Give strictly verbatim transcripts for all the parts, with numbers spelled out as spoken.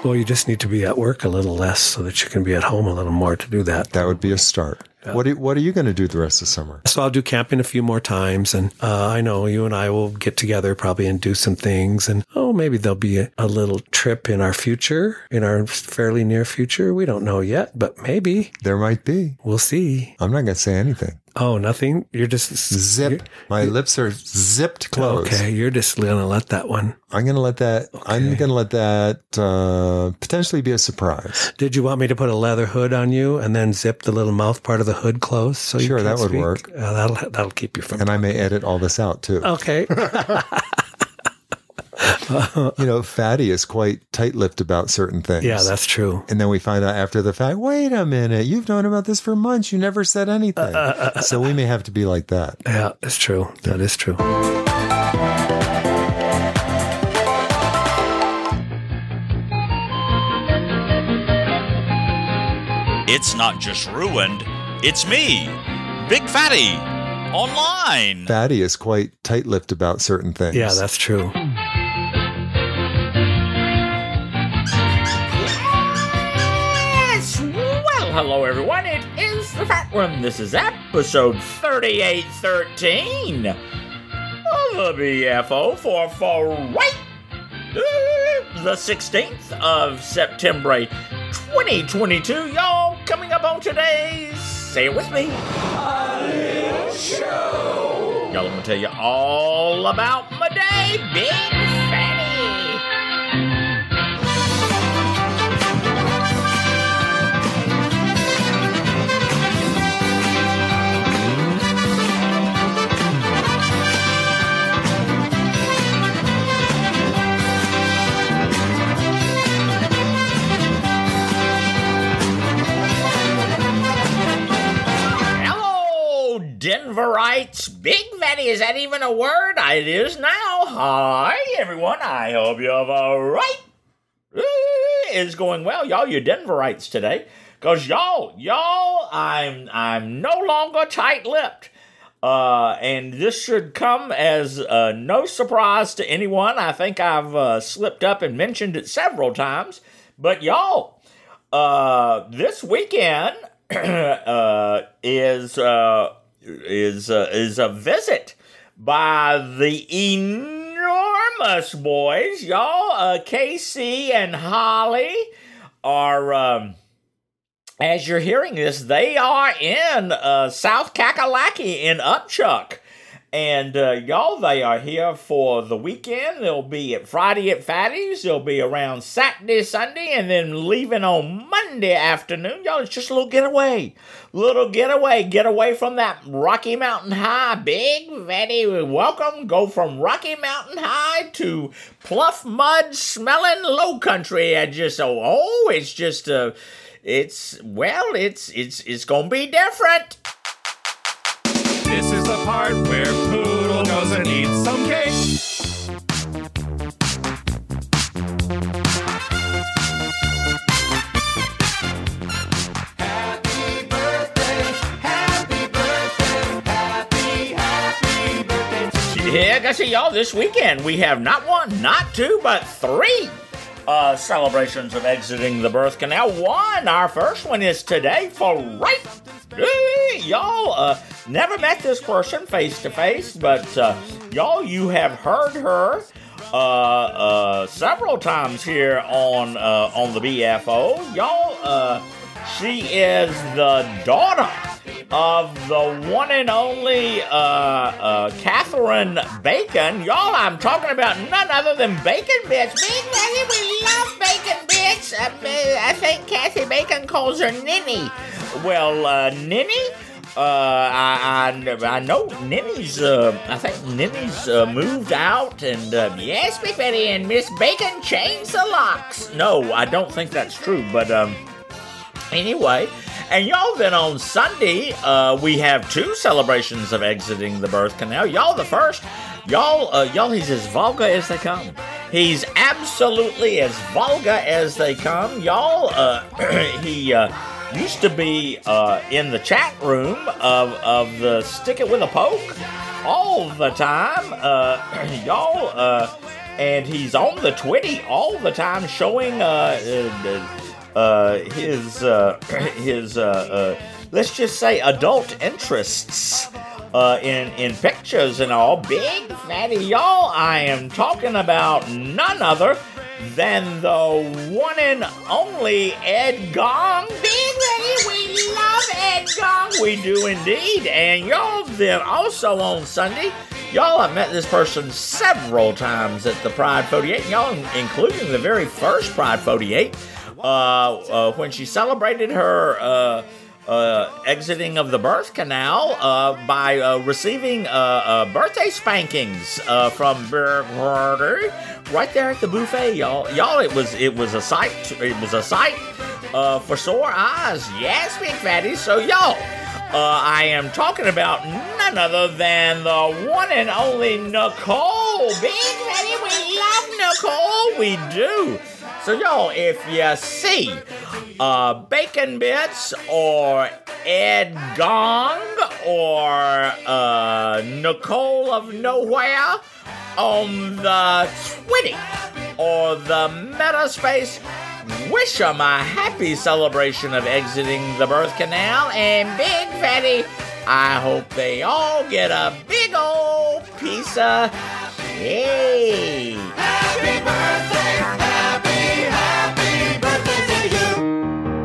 Well, you just need to be at work a little less so that you can be at home a little more to do that. That would be a start. Yeah. What, are, what are you going to do the rest of the summer? So I'll do camping a few more times. And uh, I know you and I will get together probably and do some things. And, oh, maybe there'll be a, a little trip in our future, in our fairly near future. We don't know yet, but maybe. There might be. We'll see. I'm not going to say anything. Oh, nothing? You're just... Zip. You're, My you're, lips are zipped closed. Okay, you're just going to let that one... I'm going to let that... Okay. I'm going to let that uh, potentially be a surprise. Did you want me to put a leather hood on you and then zip the little mouth part of the hood closed? So sure, you that would speak? work. Uh, that'll that'll keep you from... And I may edit all this out, too. Okay. You know, Fatty is quite tight-lipped about certain things. Yeah, that's true. And then we find out after the fact, wait a minute, you've known about this for months. You never said anything. Uh, uh, uh, so we may have to be like that. Yeah, that's true. That is true. It's not just ruined, it's me, Big Fatty, online. Fatty is quite tight-lipped about certain things. Yeah, that's true. Yes! Well, hello everyone, it is the Fat One. This is episode thirty-eight thirteen of the B F O for Fright, the sixteenth of September, twenty twenty-two. Y'all, coming up on today's, say it with me, A Little Show. Y'all, I'm going to tell you all about my day, Big Fatty. Denverites, Big Fatty, is that even a word? It is now. Hi, everyone. I hope you have a right. It's going well, y'all. You Denverites today, cause y'all, y'all, I'm, I'm no longer tight-lipped, uh, and this should come as uh, no surprise to anyone. I think I've uh, slipped up and mentioned it several times, but y'all, uh, this weekend uh, is. Uh, is uh, is a visit by the enormous boys, y'all. Uh, Casey and Holly are, um, as you're hearing this, they are in uh, South Kakalaki in Upchuck. And, uh, y'all, they are here for the weekend. They'll be at Friday at Fatty's. They'll be around Saturday, Sunday, and then leaving on Monday afternoon. Y'all, it's just a little getaway. Little getaway. Get away from that Rocky Mountain High. Big Fatty, welcome. Go from Rocky Mountain High to pluff mud smelling low country. And just, oh, oh it's just, uh, it's, well, it's, it's, it's gonna be different. This is the part where Poodle goes and eats some cake. Happy birthday, happy birthday, happy, happy birthday to you. Yeah, I see y'all, this weekend we have not one, not two, but three uh, celebrations of exiting the birth canal. One, our first one is today for right. Y'all, uh, never met this person face to face, but uh, y'all, you have heard her uh, uh, several times here on uh, on the B F O. Y'all, uh, she is the daughter of the one and only uh, uh, Catherine Bacon. Y'all, I'm talking about none other than Bacon Bits. Big Fatty, we love Bacon Bits. Uh, I think Kathy Bacon calls her Ninny. Well, uh, Ninny, uh, I, I, I know Ninny's, uh, I think Ninny's uh, moved out, and, uh, yes, Big Fatty, and Miss Bacon changed the locks. No, I don't think that's true, but, um, anyway, and y'all, then on Sunday, uh, we have two celebrations of exiting the birth canal. Y'all, the first, y'all, uh, y'all, he's as vulgar as they come. He's absolutely as vulgar as they come. Y'all, uh, he, uh, used to be uh, in the chat room of, of the Stick It With a Poke all the time. Uh, y'all, uh, and he's on the Twitty all the time, showing uh, uh, uh, his uh, his uh, uh, let's just say adult interests uh, in in pictures and all. Big Fatty, y'all, I am talking about none other than the one and only Ed Gong. Big Fatty, we love Ed Gong. We do indeed. And y'all, then also on Sunday, y'all have met this person several times at the Pride forty-eight, and y'all, including the very first Pride forty-eight, uh, uh, when she celebrated her uh, uh, exiting of the birth canal uh, by uh, receiving uh, uh, birthday spankings uh, from Big Fatty right there at the buffet, y'all. Y'all, it was it was a sight. It was a sight uh, for sore eyes. Yes, Big Fatty. So y'all. Uh, I am talking about none other than the one and only Nicole. Big Fatty, we love Nicole. We do. So, y'all, if you see uh, Bacon Bits or Ed Gong or uh, Nicole of Nowhere on the Twitty or the Metaspace, wish them a happy celebration of exiting the birth canal, and Big Fatty, I hope they all get a big old piece of cake. Happy birthday, happy, happy birthday to you.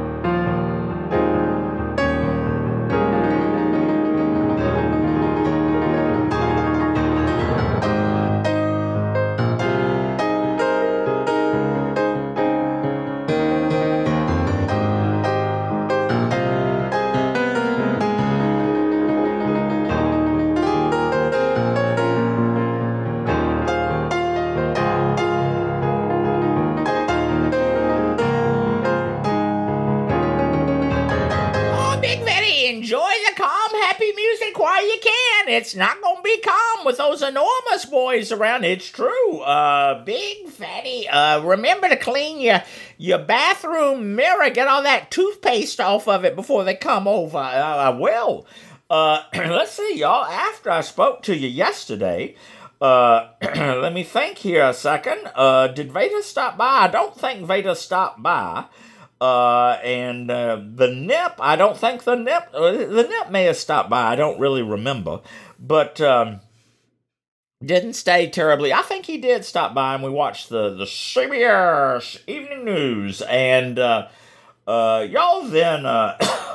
While you can. It's not gonna be calm with those enormous boys around. It's true. Uh, Big Fatty, uh, remember to clean your your bathroom mirror. Get all that toothpaste off of it before they come over. Uh, I will. Uh, let's see, y'all. After I spoke to you yesterday, uh, let me think here a second. Uh, did Veda stop by? I don't think Veda stopped by. Uh, and, uh, the Nip, I don't think the Nip, uh, the Nip may have stopped by, I don't really remember, but, um, didn't stay terribly, I think he did stop by, and we watched the, the C B S Evening News, and, uh, uh, y'all, then, uh,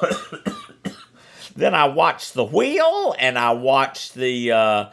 then I watched The Wheel, and I watched the, uh,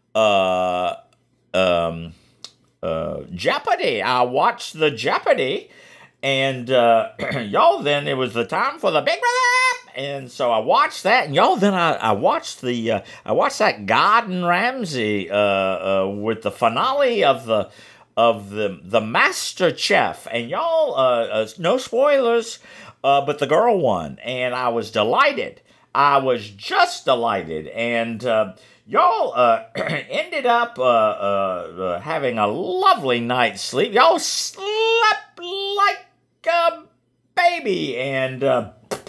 uh, um, uh, Jeopardy, I watched the Jeopardy. And, uh, y'all, then it was the time for the Big Brother, and so I watched that, and y'all, then I, I watched the, uh, I watched that Gordon Ramsay, uh, uh, with the finale of the, of the, the Master Chef, and y'all, uh, uh, no spoilers, uh, but the girl won, and I was delighted. I was just delighted, and, uh, y'all, uh, ended up, uh, uh, uh, having a lovely night's sleep. Y'all slept like a baby, and uh,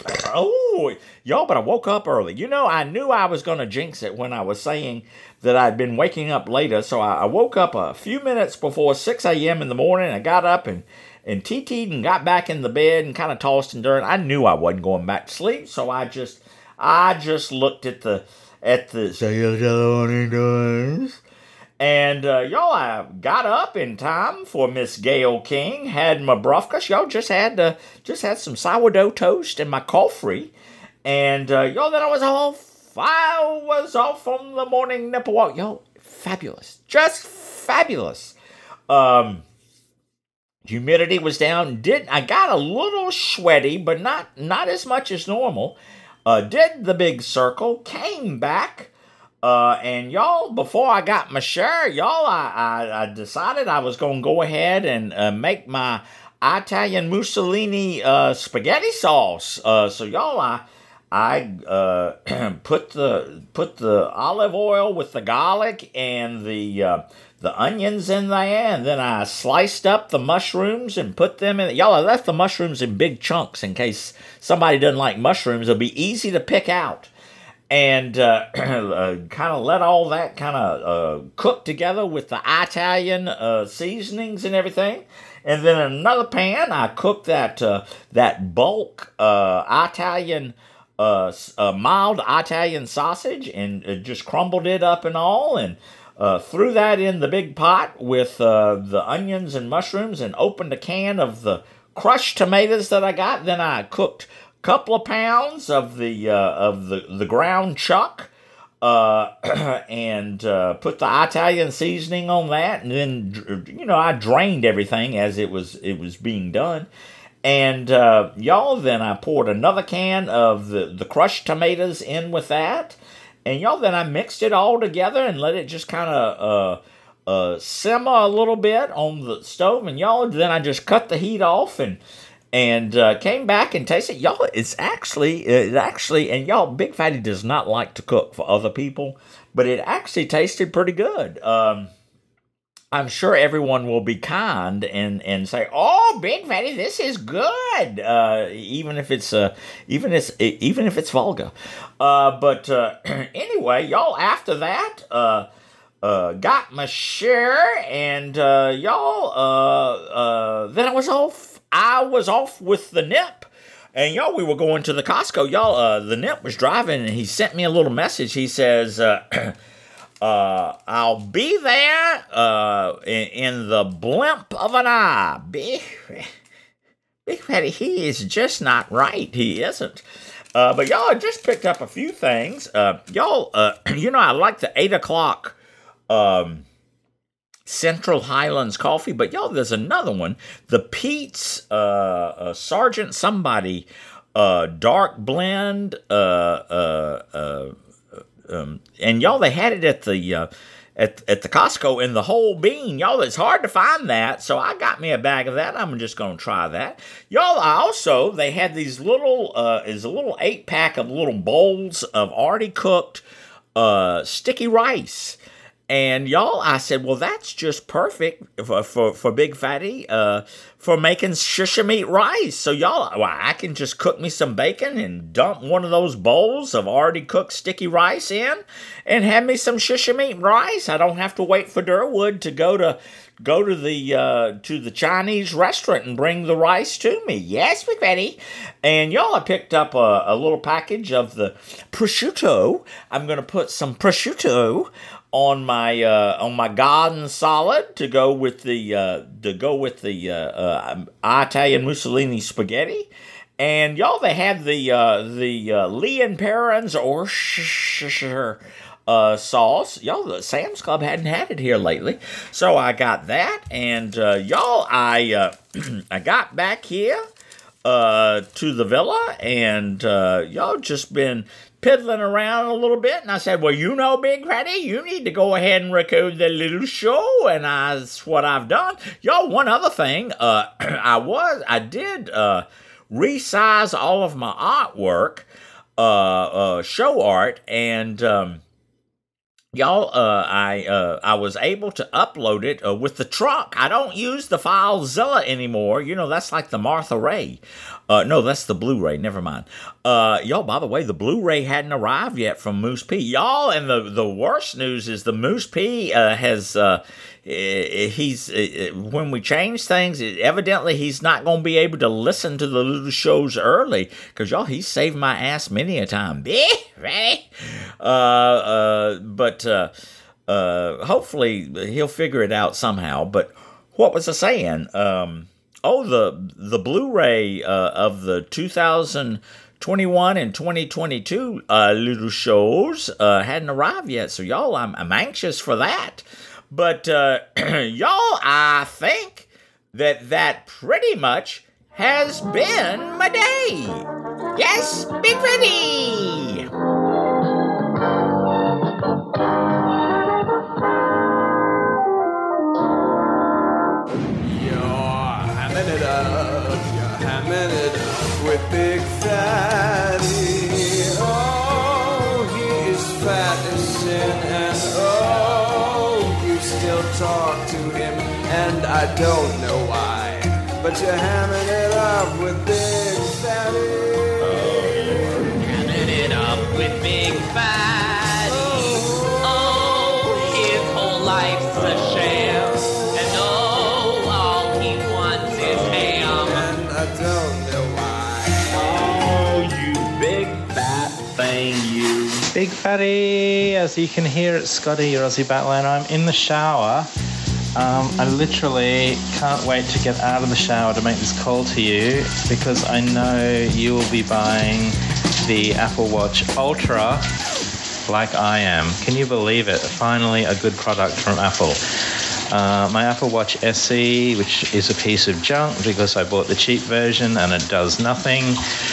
oh, y'all, but I woke up early. You know, I knew I was going to jinx it when I was saying that I'd been waking up later, so I, I woke up a few minutes before six a.m. in the morning. I got up and, and T-T'd and got back in the bed and kind of tossed and turned. I knew I wasn't going back to sleep, so I just, I just looked at the, at the, say hello, doors. And, uh, y'all, I got up in time for Miss Gail King, had my brufkas. Y'all just had, uh, just had some sourdough toast and my coffee. And, uh, y'all, then I was off, I was off on the morning nipple walk. Y'all, fabulous. Just fabulous. Um, humidity was down. Did, I got a little sweaty, but not, not as much as normal. Uh, did the big circle, came back. Uh, and y'all, before I got my shirt, y'all, I, I, I decided I was going to go ahead and uh, make my Italian Mussolini uh, spaghetti sauce. Uh, so y'all, I I uh, put the put the olive oil with the garlic and the uh, the onions in there, and then I sliced up the mushrooms and put them in. Y'all, I left the mushrooms in big chunks in case somebody doesn't like mushrooms. It'll be easy to pick out. and uh, uh, kind of let all that kind of uh, cook together with the Italian uh, seasonings and everything. And then in another pan, I cooked that uh, that bulk uh, Italian, uh, uh, mild Italian sausage, and uh, just crumbled it up and all, and uh, threw that in the big pot with uh, the onions and mushrooms, and opened a can of the crushed tomatoes that I got. Then I cooked couple of pounds of the uh, of the, the ground chuck, uh, and uh, put the Italian seasoning on that, and then you know I drained everything as it was it was being done, and uh, y'all then I poured another can of the, the crushed tomatoes in with that, and y'all then I mixed it all together and let it just kind of uh, uh, simmer a little bit on the stove, and y'all then I just cut the heat off and. And uh, came back and tasted. Y'all, it's actually, it actually, and y'all, Big Fatty does not like to cook for other people, but it actually tasted pretty good. Um, I'm sure everyone will be kind and, and say, "Oh, Big Fatty, this is good," uh, even if it's uh, even it's even if it's vulgar. Uh, but uh, anyway, y'all, after that, uh, uh, got my share, and uh, y'all, uh, uh, then I was off. I was off with the Nip, and y'all, we were going to the Costco. Y'all, uh, the Nip was driving, and he sent me a little message. He says, uh, uh, I'll be there uh, in, in the blimp of an eye. Big, Big Fatty, he is just not right. He isn't. Uh, but y'all, I just picked up a few things. Uh, y'all, uh, you know, I like the eight o'clock um Central Highlands coffee, but y'all, there's another one, the Pete's uh, uh, Sergeant Somebody uh, dark blend, uh, uh, uh, um, and y'all, they had it at the uh, at at the Costco in the whole bean. Y'all, it's hard to find that, so I got me a bag of that. I'm just gonna try that. Y'all, I also they had these little uh, is a little eight pack of little bowls of already cooked uh, sticky rice. And y'all, I said, well, that's just perfect for for, for Big Fatty uh, for making shisha meat rice. So y'all, well, I can just cook me some bacon and dump one of those bowls of already cooked sticky rice in, and have me some shisha meat rice. I don't have to wait for Durwood to go to go to the uh, to the Chinese restaurant and bring the rice to me. Yes, Big Fatty. And y'all, I picked up a, a little package of the prosciutto. I'm gonna put some prosciutto on my uh, on my garden salad to go with the uh, to go with the uh, uh, Italian Mussolini spaghetti, and y'all, they had the uh, the uh, Lee and Perrins or uh, sauce. Y'all, the Sam's Club hadn't had it here lately, so I got that, and uh, y'all, I uh, I got back here uh, to the villa, and uh, y'all just been piddling around a little bit, and I said, well, you know, Big Fatty, you need to go ahead and record the little show, and I, that's what I've done. Y'all, one other thing, uh, I was, I did uh, resize all of my artwork, uh, uh, show art, and um, y'all, uh, I uh, I was able to upload it uh, with the truck. I don't use the FileZilla anymore. You know, that's like the Martha Ray. Uh, no, that's the Blu-ray. Never mind. Uh, y'all, by the way, the Blu-ray hadn't arrived yet from Moose P. Y'all, and the, the worst news is the Moose P uh, has, uh, he's, uh, when we change things, evidently he's not going to be able to listen to the little shows early, because y'all, he's saved my ass many a time. Right? Uh, uh, but uh, uh, hopefully he'll figure it out somehow. But what was I saying? Um... Oh, the the Blu-ray uh, of the two thousand twenty-one and twenty twenty-two uh, little shows uh, hadn't arrived yet, so y'all, I'm, I'm anxious for that. But uh, y'all, I think that that pretty much has been my day. Yes, Big Fatty! It up, you're hamming it up with Big Fatty. Oh, he is fat as sin, and oh, you still talk to him, and I don't know why, but you're hamming it up with Big Fatty. Oh, you're hamming it up with Big Fatty. Oh, his whole life's a sham. And oh, all he wants is ham. And I don't know why. Oh, you big fat thing, you. Big Fatty, as you can hear, it's Scotty, your Aussie Battler. I'm in the shower. Um, I literally can't wait to get out of the shower to make this call to you because I know you will be buying the Apple Watch Ultra like I am. Can you believe it? Finally, a good product from Apple. Uh, my Apple Watch S E, which is a piece of junk because I bought the cheap version and it does nothing.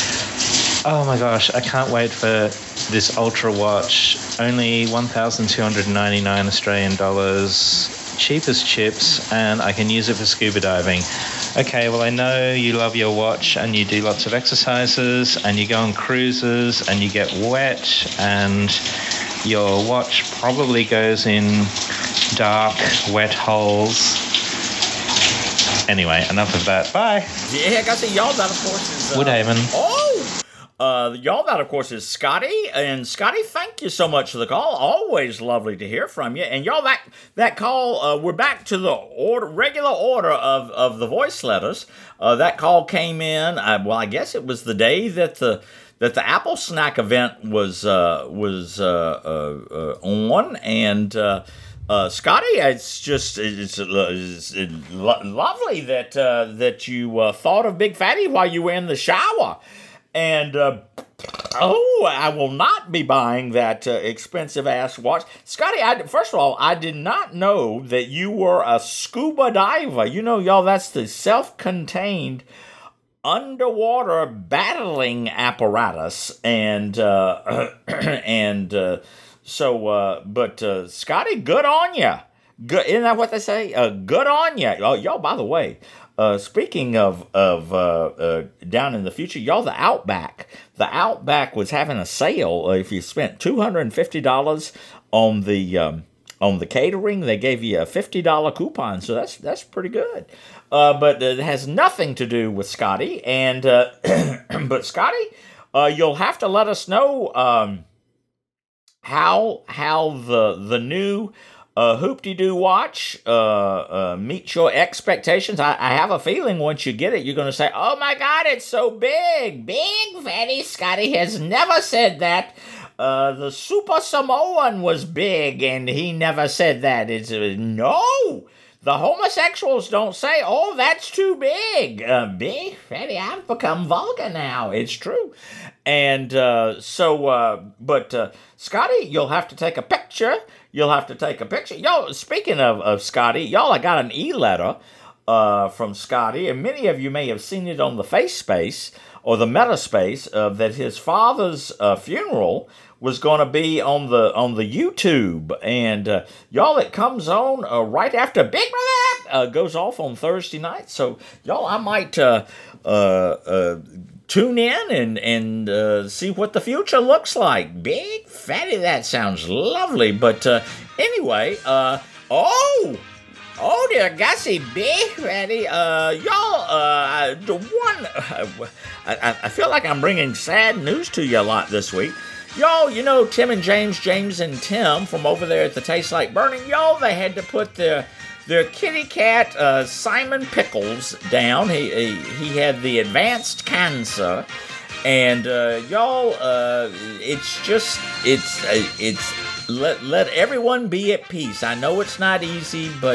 Oh my gosh, I can't wait for this Ultra watch. Only one thousand two hundred ninety-nine Australian dollars. Cheap as chips, and I can use it for scuba diving. Okay, well, I know you love your watch and you do lots of exercises and you go on cruises and you get wet and your watch probably goes in dark, wet holes. Anyway, enough of that. Bye. Yeah, I got to say, y'all, that, of course, is... Uh, Woodhaven. Oh! Uh, y'all, that, of course, is Scotty. And Scotty, thank you so much for the call. Always lovely to hear from you. And y'all, that that call, uh, we're back to the order, regular order of, of the voice letters. Uh, that call came in, uh, well, I guess it was the day that the that the Apple Snack event was uh, was uh, uh, uh, on. And... Uh, Uh, Scotty, it's just it's, it's, it's lovely that uh, that you uh, thought of Big Fatty while you were in the shower. And, uh, oh, I will not be buying that uh, expensive-ass watch. Scotty, I, first of all, I did not know that you were a scuba diver. You know, y'all, that's the self-contained underwater battling apparatus. And, uh, and, uh, so, uh, but, uh, Scotty, good on ya. Good, isn't that what they say? Uh, good on ya. Oh, y'all, by the way, Uh, speaking of of uh, uh, down in the future, y'all, the Outback. The Outback was having a sale. Uh, if you spent two hundred and fifty dollars on the um, on the catering, they gave you a fifty dollar coupon. So that's that's pretty good. Uh, but it has nothing to do with Scotty. And uh, but Scotty, uh, you'll have to let us know um, how how the the new. Uh, Hoop-de-Doo watch uh, uh, meet your expectations. I, I have a feeling once you get it, you're going to say, oh my God, it's so big. Big Fatty. Scotty has never said that. Uh, the Super Samoan was big, and he never said that. It's uh, no. The homosexuals don't say, oh, that's too big. Uh, big Fatty, I've become vulgar now. It's true. And uh, so, uh, but uh, Scotty, you'll have to take a picture. You'll have to take a picture. Yo, speaking of, of Scotty, y'all, I got an e-letter uh, from Scotty, and many of you may have seen it on the Face Space or the Meta Space uh, that his father's uh, funeral was going to be on the on the YouTube. And uh, y'all, it comes on uh, right after Big Brother uh, goes off on Thursday night. So y'all, I might uh, uh, uh, tune in and and uh, see what the future looks like. Big Fatty, that sounds lovely. But uh, anyway, uh, oh. Oh dear, Gussie, Big Fatty, uh, y'all, uh, the one, uh, I, I feel like I'm bringing sad news to you a lot this week. Y'all, you know Tim and James, James and Tim from over there at the Taste Like Burning, y'all, they had to put their their kitty cat, uh, Simon Pickles, down. He, he, he had the advanced cancer, and, uh, y'all, uh, it's just, it's, uh, it's, let, let everyone be at peace. I know it's not easy, but...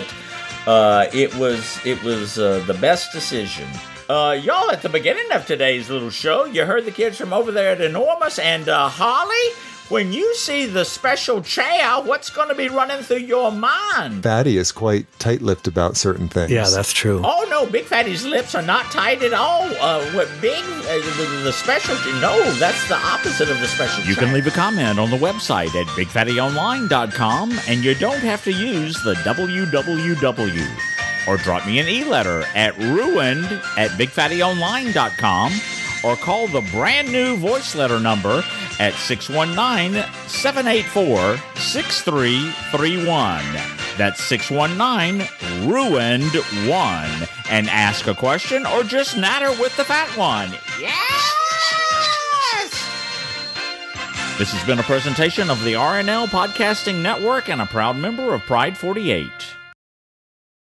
Uh, it was it was uh, the best decision. Uh, y'all, at the beginning of today's little show, you heard the kids from over there at Enormous, and uh, Holly, when you see the special chair, what's going to be running through your mind? Fatty is quite tight-lipped about certain things. Yeah, that's true. Oh no, Big Fatty's lips are not tight at all. Uh, what Big uh, the special? No, that's the opposite of the special. You chair. can leave a comment on the website at big fatty online dot com, and you don't have to use the W W W. Or drop me an e-letter at ruined at big fatty online dot com, or call the brand new voice letter number at six one nine, seven eight four, six three three one. That's six one nine, ruined one. And ask a question or just natter with the fat one. Yes! This has been a presentation of the R N L Podcasting Network and a proud member of Pride forty-eight.